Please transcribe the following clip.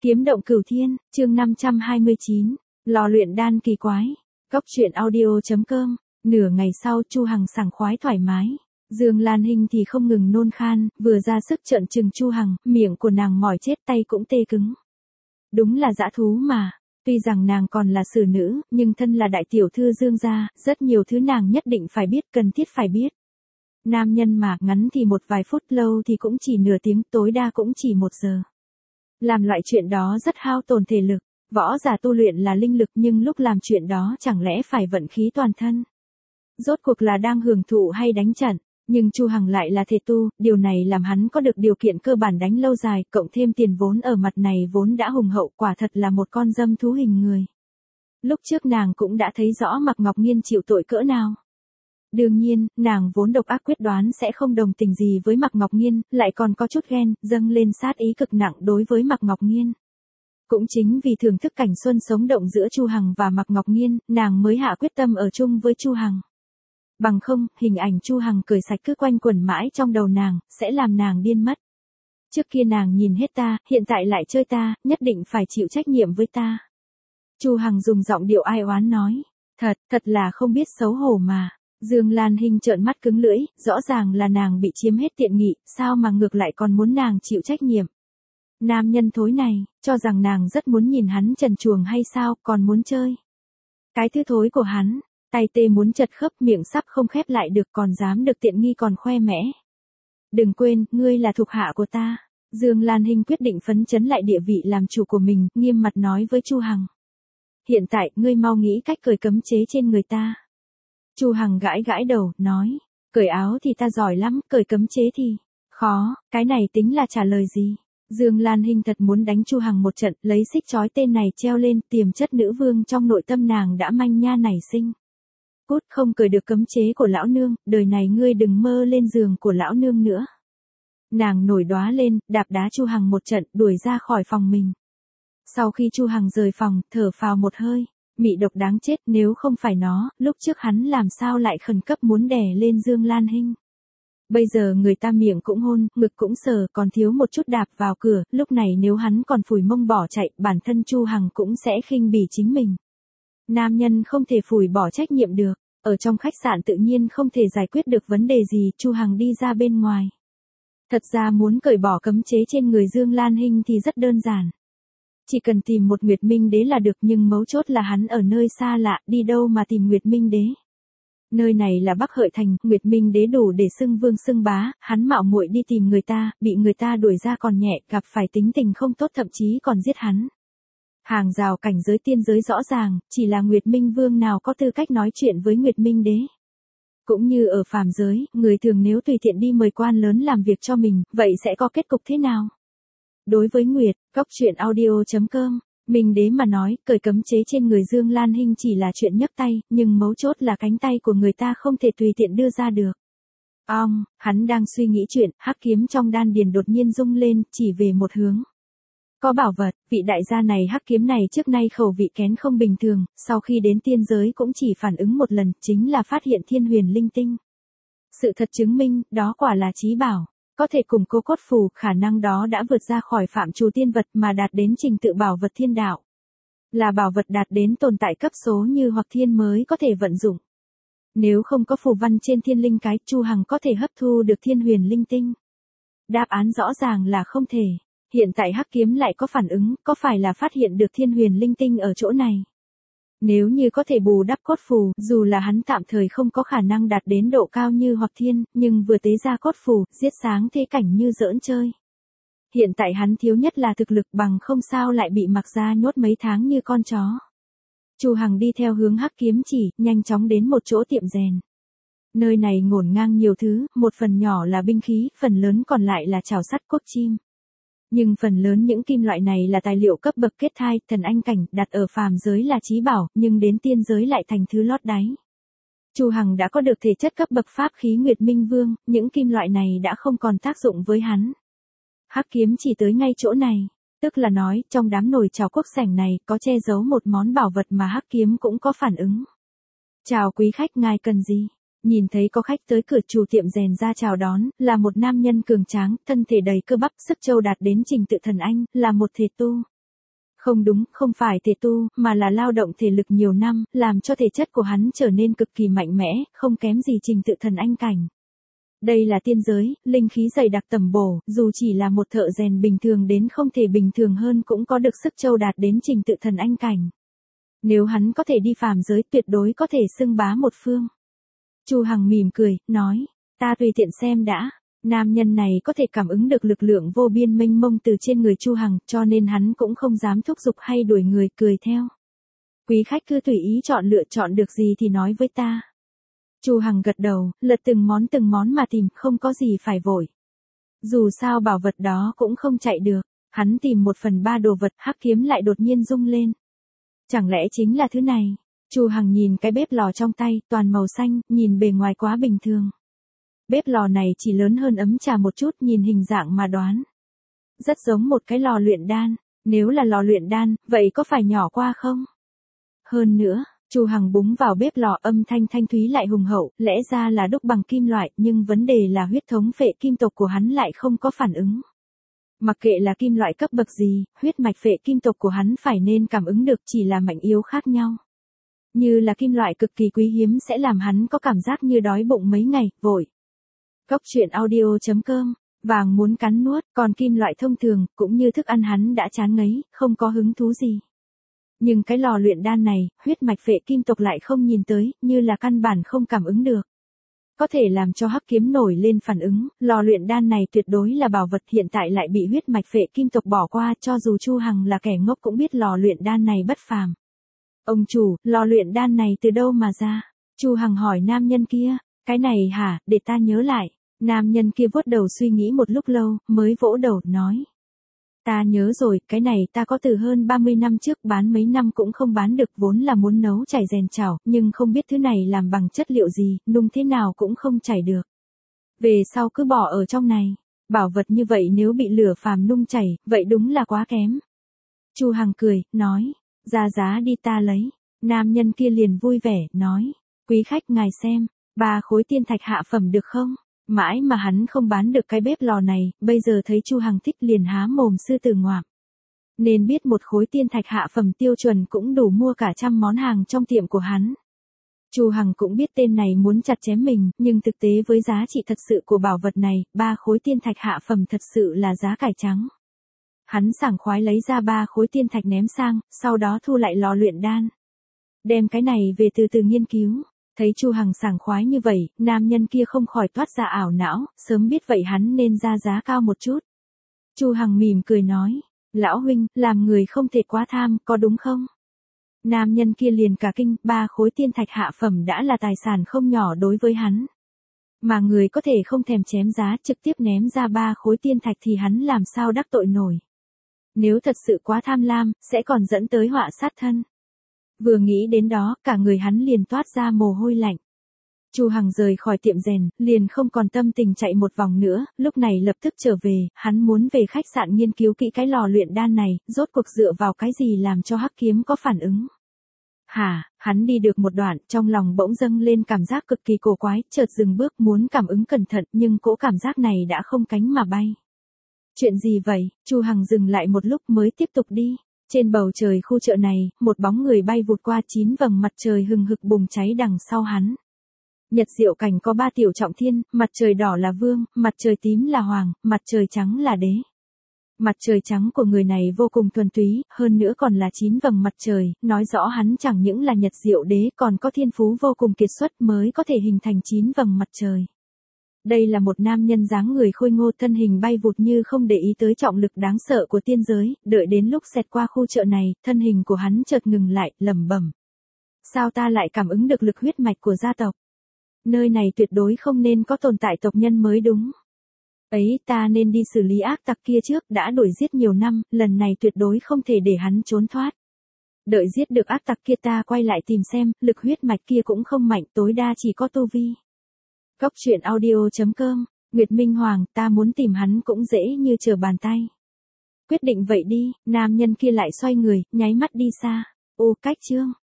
Kiếm động cửu thiên, chương 529, lò luyện đan kỳ quái. Cốc truyện audio.com. Nửa ngày sau Chu Hằng sảng khoái thoải mái. Dương Lan Hinh thì không ngừng nôn khan, vừa ra sức trợn trừng Chu Hằng, miệng của nàng mỏi chết, tay cũng tê cứng. Đúng là dã thú mà. Tuy rằng nàng còn là xử nữ, nhưng thân là đại tiểu thư Dương gia, rất nhiều thứ nàng nhất định phải biết, cần thiết phải biết. Nam nhân mà, ngắn thì một vài phút, lâu thì cũng chỉ nửa tiếng, tối đa cũng chỉ 1 giờ. Làm loại chuyện đó rất hao tổn thể lực, võ giả tu luyện là linh lực nhưng lúc làm chuyện đó chẳng lẽ phải vận khí toàn thân. Rốt cuộc là đang hưởng thụ hay đánh trận, nhưng Chu Hằng lại là thể tu, điều này làm hắn có được điều kiện cơ bản đánh lâu dài, cộng thêm tiền vốn ở mặt này vốn đã hùng hậu, quả thật là một con dâm thú hình người. Lúc trước nàng cũng đã thấy rõ Mạc Ngọc Nghiên chịu tội cỡ nào. Đương nhiên, nàng vốn độc ác quyết đoán sẽ không đồng tình gì với Mạc Ngọc Nghiên, lại còn có chút ghen, dâng lên sát ý cực nặng đối với Mạc Ngọc Nghiên. Cũng chính vì thưởng thức cảnh xuân sống động giữa Chu Hằng và Mạc Ngọc Nghiên, nàng mới hạ quyết tâm ở chung với Chu Hằng. Bằng không, hình ảnh Chu Hằng cười sạch cứ quanh quẩn mãi trong đầu nàng, sẽ làm nàng điên mất. Trước kia nàng nhìn hết ta, hiện tại lại chơi ta, nhất định phải chịu trách nhiệm với ta. Chu Hằng dùng giọng điệu ai oán nói, thật là không biết xấu hổ mà. Dương Lan Hinh trợn mắt cứng lưỡi, rõ ràng là nàng bị chiếm hết tiện nghị, sao mà ngược lại còn muốn nàng chịu trách nhiệm. Nam nhân thối này, cho rằng nàng rất muốn nhìn hắn trần truồng hay sao, còn muốn chơi. Cái thứ thối của hắn, tay tê muốn chật khớp, miệng sắp không khép lại được, còn dám được tiện nghi còn khoe mẽ. Đừng quên, ngươi là thuộc hạ của ta. Dương Lan Hinh quyết định phấn chấn lại địa vị làm chủ của mình, nghiêm mặt nói với Chu Hằng. Hiện tại, ngươi mau nghĩ cách cởi cấm chế trên người ta. Chu Hằng gãi gãi đầu, nói, cởi áo thì ta giỏi lắm, cởi cấm chế thì khó, cái này tính là trả lời gì? Dương Lan Hinh thật muốn đánh Chu Hằng một trận, lấy xích chói tên này treo lên, tiềm chất nữ vương trong nội tâm nàng đã manh nha nảy sinh. Cút, không cởi được cấm chế của lão nương, đời này ngươi đừng mơ lên giường của lão nương nữa. Nàng nổi đóa lên, đạp đá Chu Hằng một trận, đuổi ra khỏi phòng mình. Sau khi Chu Hằng rời phòng, thở phào một hơi. Mị độc đáng chết, nếu không phải nó, lúc trước hắn làm sao lại khẩn cấp muốn đè lên Dương Lan Hinh. Bây giờ người ta miệng cũng hôn, ngực cũng sờ, còn thiếu một chút đạp vào cửa, lúc này nếu hắn còn phủi mông bỏ chạy, bản thân Chu Hằng cũng sẽ khinh bỉ chính mình. Nam nhân không thể phủi bỏ trách nhiệm được, ở trong khách sạn tự nhiên không thể giải quyết được vấn đề gì, Chu Hằng đi ra bên ngoài. Thật ra muốn cởi bỏ cấm chế trên người Dương Lan Hinh thì rất đơn giản. Chỉ cần tìm một Nguyệt Minh Đế là được, nhưng mấu chốt là hắn ở nơi xa lạ, đi đâu mà tìm Nguyệt Minh Đế. Nơi này là Bắc Hợi Thành, Nguyệt Minh Đế đủ để xưng vương xưng bá, hắn mạo muội đi tìm người ta, bị người ta đuổi ra còn nhẹ, gặp phải tính tình không tốt thậm chí còn giết hắn. Hàng rào cảnh giới tiên giới rõ ràng, chỉ là Nguyệt Minh Vương nào có tư cách nói chuyện với Nguyệt Minh Đế. Cũng như ở phàm giới, người thường nếu tùy tiện đi mời quan lớn làm việc cho mình, vậy sẽ có kết cục thế nào? Đối với Nguyệt, Cốc truyện audio.com, Minh Đế mà nói, cởi cấm chế trên người Dương Lan Hinh chỉ là chuyện nhấc tay, nhưng mấu chốt là cánh tay của người ta không thể tùy tiện đưa ra được. Hắn đang suy nghĩ chuyện, hắc kiếm trong đan điền đột nhiên rung lên, chỉ về một hướng. Có bảo vật, vị đại gia này hắc kiếm này trước nay khẩu vị kén không bình thường, sau khi đến tiên giới cũng chỉ phản ứng một lần, chính là phát hiện thiên huyền linh tinh. Sự thật chứng minh, đó quả là chí bảo. Có thể củng cố cốt phù, khả năng đó đã vượt ra khỏi phạm trù tiên vật mà đạt đến trình tự bảo vật thiên đạo. Là bảo vật đạt đến tồn tại cấp số như hoặc thiên mới có thể vận dụng. Nếu không có phù văn trên thiên linh cái, Chu Hằng có thể hấp thu được thiên huyền linh tinh. Đáp án rõ ràng là không thể. Hiện tại hắc kiếm lại có phản ứng, có phải là phát hiện được thiên huyền linh tinh ở chỗ này? Nếu như có thể bù đắp cốt phù, dù là hắn tạm thời không có khả năng đạt đến độ cao như hoặc thiên, nhưng vừa tế ra cốt phù, giết sáng thế cảnh như giỡn chơi. Hiện tại hắn thiếu nhất là thực lực, bằng không sao lại bị mặc ra nhốt mấy tháng như con chó. Chu Hằng đi theo hướng hắc kiếm chỉ, nhanh chóng đến một chỗ tiệm rèn. Nơi này ngổn ngang nhiều thứ, một phần nhỏ là binh khí, phần lớn còn lại là chảo sắt cốt chim. Nhưng phần lớn những kim loại này là tài liệu cấp bậc kết thai, thần anh cảnh, đặt ở phàm giới là chí bảo, nhưng đến tiên giới lại thành thứ lót đáy. Chu Hằng đã có được thể chất cấp bậc pháp khí Nguyệt Minh Vương, những kim loại này đã không còn tác dụng với hắn. Hắc kiếm chỉ tới ngay chỗ này, tức là nói, trong đám nồi chảo quốc sảnh này, có che giấu một món bảo vật mà hắc kiếm cũng có phản ứng. Chào quý khách, ngài cần gì? Nhìn thấy có khách tới cửa, chủ tiệm rèn ra chào đón, là một nam nhân cường tráng, thân thể đầy cơ bắp, sức trâu đạt đến trình tự thần anh, là một thể tu. Không đúng, không phải thể tu, mà là lao động thể lực nhiều năm, làm cho thể chất của hắn trở nên cực kỳ mạnh mẽ, không kém gì trình tự thần anh cảnh. Đây là tiên giới, linh khí dày đặc tầm bổ, dù chỉ là một thợ rèn bình thường đến không thể bình thường hơn cũng có được sức châu đạt đến trình tự thần anh cảnh. Nếu hắn có thể đi phàm giới tuyệt đối có thể xưng bá một phương. Chu Hằng mỉm cười, nói, ta tùy tiện xem đã. Nam nhân này có thể cảm ứng được lực lượng vô biên mênh mông từ trên người Chu Hằng, cho nên hắn cũng không dám thúc giục hay đuổi người, cười theo. Quý khách cứ tùy ý chọn được gì thì nói với ta. Chu Hằng gật đầu, lật từng món mà tìm, không có gì phải vội. Dù sao bảo vật đó cũng không chạy được, hắn tìm 1/3 đồ vật, hắc kiếm lại đột nhiên rung lên. Chẳng lẽ chính là thứ này? Chu Hằng nhìn cái bếp lò trong tay, toàn màu xanh, nhìn bề ngoài quá bình thường. Bếp lò này chỉ lớn hơn ấm trà một chút, nhìn hình dạng mà đoán. Rất giống một cái lò luyện đan, nếu là lò luyện đan, vậy có phải nhỏ qua không? Hơn nữa, Chu Hằng búng vào bếp lò, âm thanh thanh thúy lại hùng hậu, lẽ ra là đúc bằng kim loại, nhưng vấn đề là huyết thống phệ kim tộc của hắn lại không có phản ứng. Mặc kệ là kim loại cấp bậc gì, huyết mạch phệ kim tộc của hắn phải nên cảm ứng được, chỉ là mạnh yếu khác nhau. Như là kim loại cực kỳ quý hiếm sẽ làm hắn có cảm giác như đói bụng mấy ngày, vội. Cốc truyện audio.com, vàng muốn cắn nuốt, còn kim loại thông thường, cũng như thức ăn hắn đã chán ngấy, không có hứng thú gì. Nhưng cái lò luyện đan này, huyết mạch phệ kim tộc lại không nhìn tới, như là căn bản không cảm ứng được. Có thể làm cho hắc kiếm nổi lên phản ứng, lò luyện đan này tuyệt đối là bảo vật, hiện tại lại bị huyết mạch phệ kim tộc bỏ qua, cho dù Chu Hằng là kẻ ngốc cũng biết lò luyện đan này bất phàm. Ông chủ, lò luyện đan này từ đâu mà ra? Chu Hằng hỏi nam nhân kia, cái này hả, để ta nhớ lại. Nam nhân kia vuốt đầu suy nghĩ một lúc lâu, mới vỗ đầu, nói. Ta nhớ rồi, cái này ta có từ hơn 30 năm trước, bán mấy năm cũng không bán được, vốn là muốn nấu chảy rèn chảo, nhưng không biết thứ này làm bằng chất liệu gì, nung thế nào cũng không chảy được. Về sau cứ bỏ ở trong này, bảo vật như vậy nếu bị lửa phàm nung chảy, vậy đúng là quá kém. Chu Hằng cười, nói, ra giá đi ta lấy. Nam nhân kia liền vui vẻ, nói, quý khách ngài xem, 3 khối tiên thạch hạ phẩm được không? Mãi mà hắn không bán được cái bếp lò này, bây giờ thấy Chu Hằng thích liền há mồm sư tử ngoạm. Nên biết 1 khối tiên thạch hạ phẩm tiêu chuẩn cũng đủ mua cả trăm món hàng trong tiệm của hắn. Chu Hằng cũng biết tên này muốn chặt chém mình, nhưng thực tế với giá trị thật sự của bảo vật này, 3 khối tiên thạch hạ phẩm thật sự là giá cải trắng. Hắn sảng khoái lấy ra 3 khối tiên thạch ném sang, sau đó thu lại lò luyện đan. Đem cái này về từ từ nghiên cứu. Thấy Chu Hằng sảng khoái như vậy, nam nhân kia không khỏi toát ra ảo não, sớm biết vậy hắn nên ra giá cao một chút. Chu Hằng mỉm cười nói, lão huynh, làm người không thể quá tham, có đúng không? Nam nhân kia liền cả kinh, 3 khối tiên thạch hạ phẩm đã là tài sản không nhỏ đối với hắn. Mà người có thể không thèm chém giá trực tiếp ném ra 3 khối tiên thạch thì hắn làm sao đắc tội nổi. Nếu thật sự quá tham lam, sẽ còn dẫn tới họa sát thân. Vừa nghĩ đến đó, cả người hắn liền toát ra mồ hôi lạnh. Chu Hằng rời khỏi tiệm rèn, liền không còn tâm tình chạy một vòng nữa, lúc này lập tức trở về, hắn muốn về khách sạn nghiên cứu kỹ cái lò luyện đan này, rốt cuộc dựa vào cái gì làm cho hắc kiếm có phản ứng. Hắn đi được một đoạn, trong lòng bỗng dâng lên cảm giác cực kỳ cổ quái, chợt dừng bước muốn cảm ứng cẩn thận, nhưng cỗ cảm giác này đã không cánh mà bay. Chuyện gì vậy? Chu Hằng dừng lại một lúc mới tiếp tục đi. Trên bầu trời khu chợ này, một bóng người bay vụt qua 9 vầng mặt trời hừng hực bùng cháy đằng sau hắn. Nhật diệu cảnh có 3 tiểu trọng thiên, mặt trời đỏ là vương, mặt trời tím là hoàng, mặt trời trắng là đế. Mặt trời trắng của người này vô cùng thuần túy, hơn nữa còn là 9 vầng mặt trời, nói rõ hắn chẳng những là nhật diệu đế còn có thiên phú vô cùng kiệt xuất mới có thể hình thành 9 vầng mặt trời. Đây là một nam nhân dáng người khôi ngô, thân hình bay vụt như không để ý tới trọng lực đáng sợ của tiên giới, đợi đến lúc xẹt qua khu chợ này, thân hình của hắn chợt ngừng lại, lẩm bẩm. Sao ta lại cảm ứng được lực huyết mạch của gia tộc? Nơi này tuyệt đối không nên có tồn tại tộc nhân mới đúng. Ấy, ta nên đi xử lý ác tặc kia trước, đã đuổi giết nhiều năm, lần này tuyệt đối không thể để hắn trốn thoát. Đợi giết được ác tặc kia ta quay lại tìm xem, lực huyết mạch kia cũng không mạnh, tối đa chỉ có tu vi. Cốc truyện audio.com, Nguyệt Minh Hoàng, ta muốn tìm hắn cũng dễ như trở bàn tay. Quyết định vậy đi, nam nhân kia lại xoay người, nháy mắt đi xa. Ô cách chương.